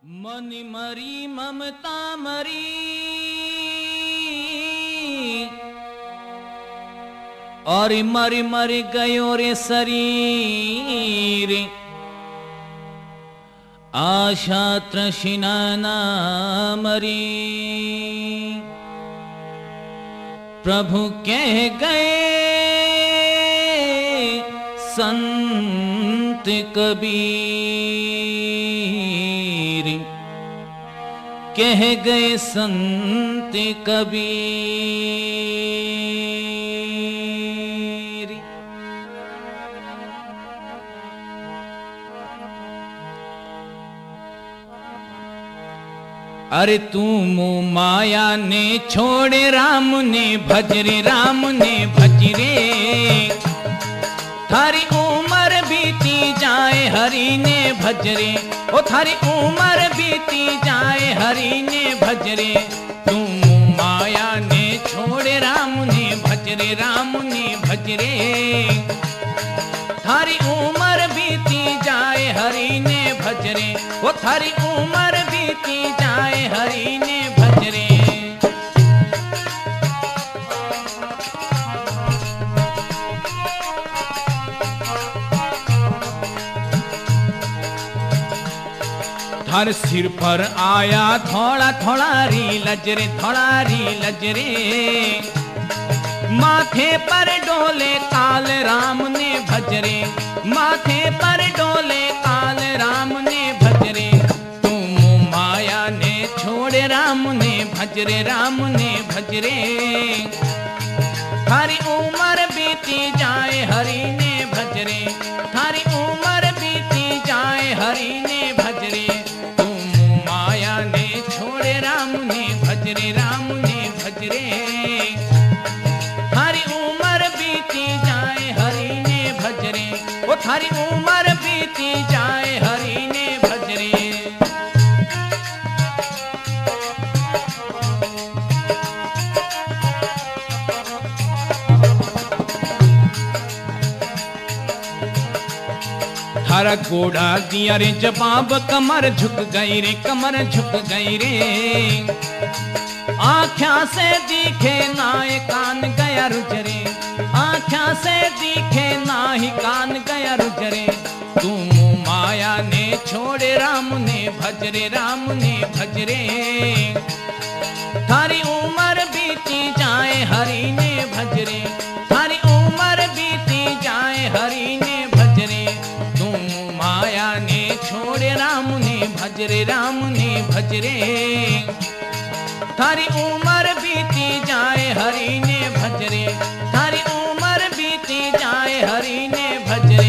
मन मरी ममता मरी और मर मर गयो रे शरीर, आशा तृष्णा ना मरी। प्रभु कह गए संत कबीर, कह गए संत कबीर। अरे तू मोह माया ने छोड़े राम ने भजरे, राम ने भजरे। थारी उम्र बीती जाए हरि ने भजरे, ओ थारी उम्र बीती जाए हरि ने भजरे। तू माया ने छोड़े राम ने भजरे, राम ने भजरे। थारी उम्र बीती जाए हरि ने भजरे, ओ थारी उम्र बीती जाए हरि ने भजरे। हर सिर पर आया थोड़ा थोड़ा री लजरे, थोड़ा री लजरे। माथे पर डोले काल राम ने भजरे, माथे पर डोले काल राम ने भजरे। तुम माया ने छोड़े राम ने भजरे, राम ने भजरे। थारी उम्र बीती जाए हरि ने भजरे, थारी उम्र बीती जाए हरि ने भजरे। भजरे राम ने भजरे। थारी उम्र बीती जाए हरि ने भजरे, ओ थारी उम्र बीती जाए हरि ने भजरे। थारा घोड़ा दिया रे जवाब, कमर झुक गई रे, कमर झुक गई रे। आँखों से दिखे नाय कान गया रुजरे, आँखों से दिखे नाही कान गया रुजरे। तुम माया ने छोड़े राम ने भजरे, राम ने भजरे। थारी उम्र बीती जाए हरि ने भजरे, थारी उम्र बीती जाए हरि ने भजरे। तुम माया ने छोड़े राम ने भजरे, राम ने भजरे। थारी उम्र बीती जाए हरि ने भजरे, थारी उम्र बीती जाए हरि ने भजरे।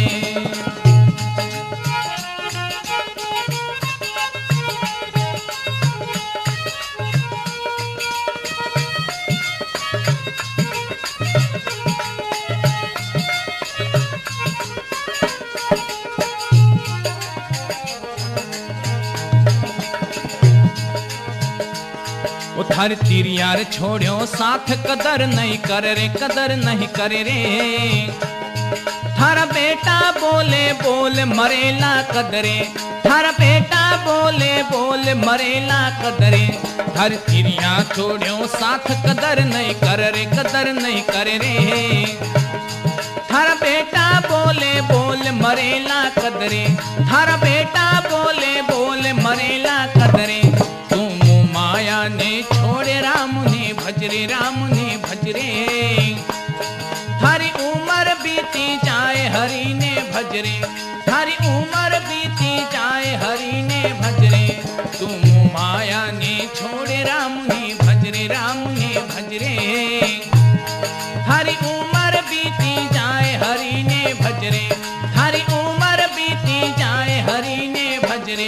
थार तीर यार छोड़ो साथ कदर नहीं करे रे, कदर नहीं करे रे। थारा बेटा बोले बोल मरेला कदरे, थारा बेटा बोले बोल मरेला कदरे। थार तीर यार छोड़ो साथ कदर नहीं करे रे, कदर नहीं करे रे। थारा बेटा बोले बोल मरेला कदरे, थारा बेटा बोले बोल मरेला कदरे। माया ने छोड़े राम ने भजरे, राम ने भजरे। थारी उम्र बीती जाए हरि ने भजरे, थारी उम्र बीती जाए हरि ने भजरे। तुम माया ने छोड़े राम ने भजरे, राम ने भजरे। थारी उम्र बीती जाए हरि ने भजरे, थारी उम्र बीती जाए हरि ने भजरे।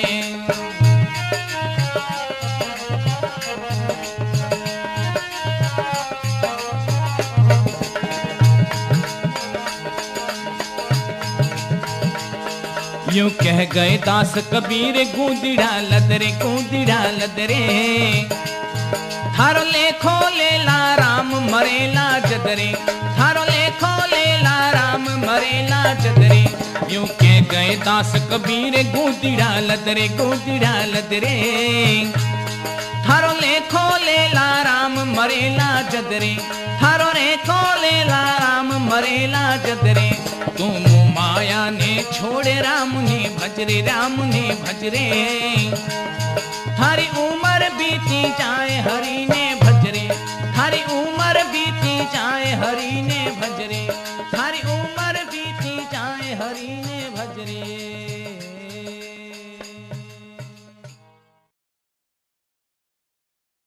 यूं कह गए दास कबीर गूंदड़ा लदरे, गूंदड़ा लदरे। थारो लेखो लेला राम मरेला जदरे, थारो लेखो लेला राम मरेला जदरे। यूं के गए दास कबीर गूंदड़ा लदरे थारो लेखो लेला राम मरेला जदरे थारो लेखो लेला राम मरेला जदरे तुम माया ने छोड़े राम ने भजरे थारी उम्र बीती जाए हरि ने भजरे थारी उम्र बीती जाए हरि ने भजरे थारी उम्र बीती जाए हरि ने भजरे।